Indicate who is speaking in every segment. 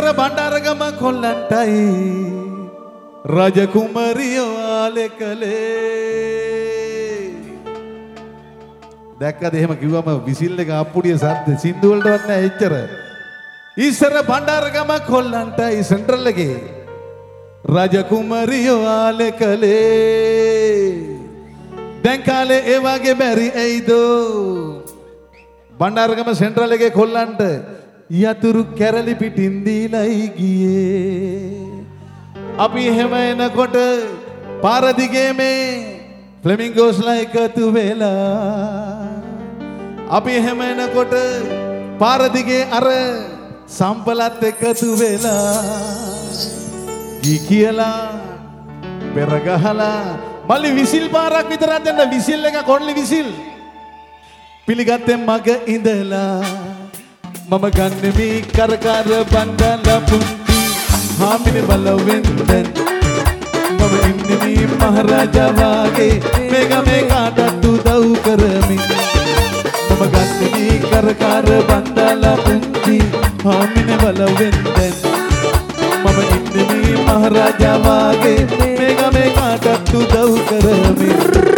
Speaker 1: බණ්ඩාරගම කොල්ලන්ටයි රජකුමරියෝ ආලේ කලේ. දැක්කද එහෙම කිව්වම විසිල් එක අප්පුඩිය සද්ද සින්දු වලටවත් නෑ එච්චර. ඉස්සර බණ්ඩාරගම කොල්ලන්ටයි සෙන්ට්‍රල් එකේ රජකුමරියෝ ආලේ කලේ. දැන් කාලේ ඒ වගේ බැරි ඇයිද බණ්ඩාරගම සෙන්ට්‍රල් එකේ කොල්ලන්ට යතුරු කැරලි පිටින් දීලයි ගියේ. අපි එහෙම එනකොට පාර දිගේ මේ ෆ්ලෙමින්ගෝස්ලා එකතු වෙලා අපි එහෙම එනකොට පාර දිගේ අර සම්පලත් එකතු වෙලා ගී කියලා පෙර ගහලා මල්ලි විසිල් පාරක් විතරක් දෙන්න විසිල් එක කොන්ලි විසිල් පිළිගත්තේ මග ඉඳලා මම ගන්න මේ කරකර බණ්ඩාලා පුංචි හාමිනේ බලවෙන්දෙන් මම ඉන්නේ මේ මහරජා වාගේ මේක මේ කාටත් උදව් කරමින් මම ගන්න මේ කරකර බණ්ඩාලා පුංචි හාමිනේ බලවෙන්දෙන් මම ඉන්නේ මේ මහරජා වාගේ මේක මේ කාටත් උදව් කරමින්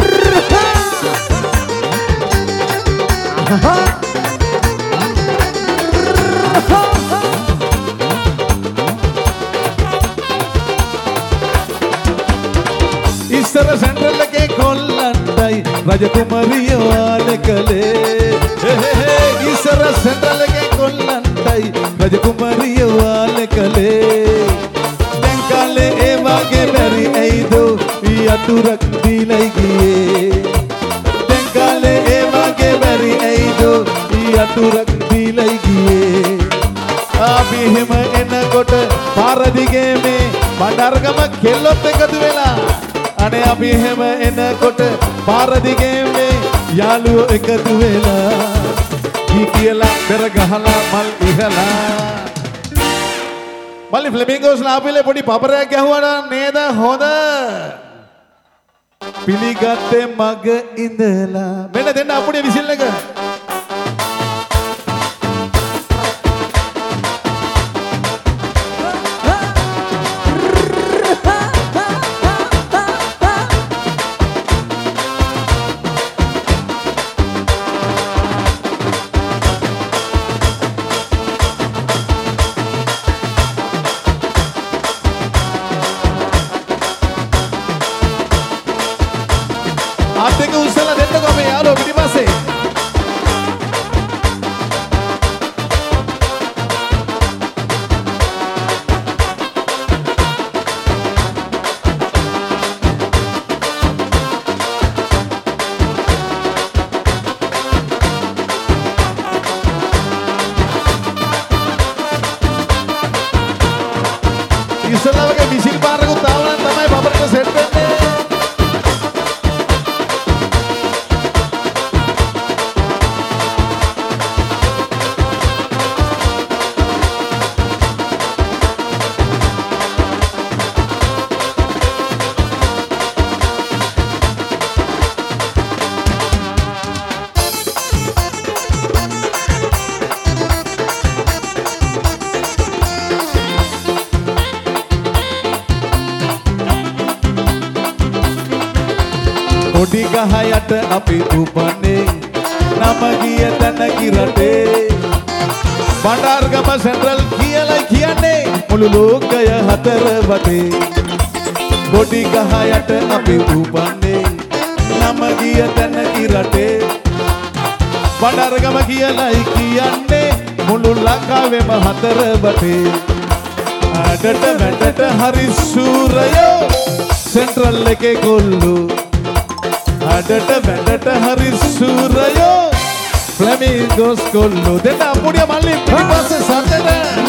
Speaker 1: ඉස්සර සෙන්ට්‍රල් එකේ කොල්ලන්ටයි රජකුමරියෝ ආලේ කලේ. ඉස්සර සෙන්ට්‍රල් එකේ කොල්ලන්ටයි රජකුමරියෝ ආලේ කලේ. දැන් කාලේ ඒ වගේ බැරි ඇයිද යතුරක් දීලයි ගියේ. දැන් කාලේ ඒ වගේ බැරි ඇයිද යතුරක් දීලයි ගියේ. අපි එහෙම එනකොට පාර දිගේ මේ බණ්ඩාරගම කෙල්ලොත් එකතු වෙලා අනේ අපි එහෙම එනකොට පාර දිගේ මේ යාළුවෝ එකතු වෙලා කී කියලා පෙර ගහලා මල් ඉහලා මල්ලි ෆ්ලෙමින්ගෝස්ලා අපිලේ පොඩි පපරයක් ගැහුවා නේද හොඳ පිළිගත්තේ මග ඉඳලා මෙන්න දෙන්න අපුඩිය විසිල් එක ආතක උස්සලා දෙන්නකෝ අපේ යාළුවෝ පිටිපස්සේ ඉස්සලා වගේ විසිල් පාරකුත් ආවනම් තමයි බබරට සෙට් වෙන්නේ. කොඩි ගහ යට අපි උපන්නේ නම ගිය තැන කිරටේ බණ්ඩාරගම සෙන්ට්‍රල් කියලා කියන්නේ මුළු ලෝකය හතර වටේ. කොඩි ගහ යට අපි උපන්නේ නම ගිය තැන කිරටේ බණ්ඩාරගම කියලායි කියන්නේ මුළු ලංකාවෙම හතර වටේ. අඩට වැටට හරි සූරයෝ සෙන්ට්‍රල් එකේ කොල්ලෝ අඩට වැටට හරි සූරයෝ ෆ්ලෙමින්ගෝස් කොල්ලෝ දෙන්න අපුඩිය මල්ලි පිටිපස්සේ සද්දට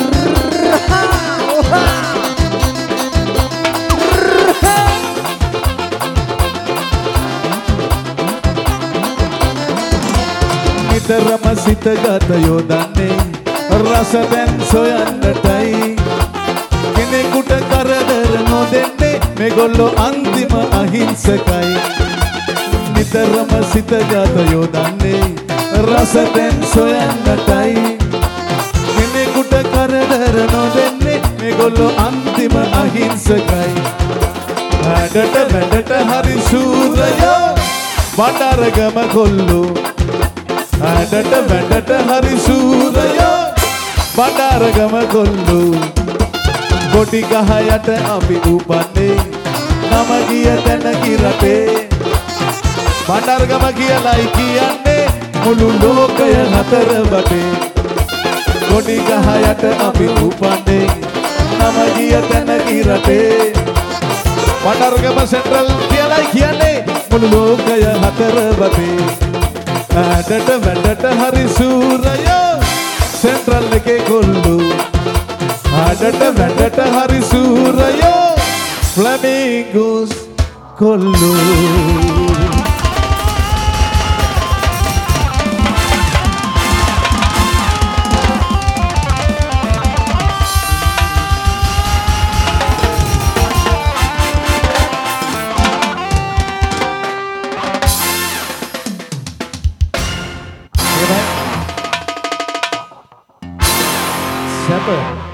Speaker 1: නිතරම සිත ගත යොදන්නේ රස දැන් සොයන්නටයි කෙනෙකුට කරදර නොදෙන්නේ මේගොල්ලෝ අන්තිම අහිංසකයි. නිතරම සිත ගත යොදන්නේ රස දැන් සොයන්නටයි කෙනෙකුට කරදර නොදෙන්නේ ඒගොල්ලෝ අන්තිම අහිංසකයි වැඩට වැඩට හරි සූරයෝ බණ්ඩාරගම කොල්ලෝ වැඩට වැඩට හරි සූරයෝ බණ්ඩාරගම කොල්ලෝ කොටි ගහ යට අපි උපන්නේ නම ගිය තැන කිරටේ බණ්ඩාරගම කියලායි කියන්නේ මුළු ලෝකය හතර වටේ කොටි ගහ යට අපි උපන්නේ නම ගිය තැන කිරටේ බණ්ඩාරගම සෙන්ට්‍රල් කියලායි කියන්නේ මුළු ලෝකය හතර වටේ වැඩට වැඩට හරි සූරයෝ සෙන්ට්‍රල් එකේ කොල්ලෝ වැඩට වැඩට හරි සූරයෝ ෆ්ලැමින්ගෝස් කොල්ලෝ Seven.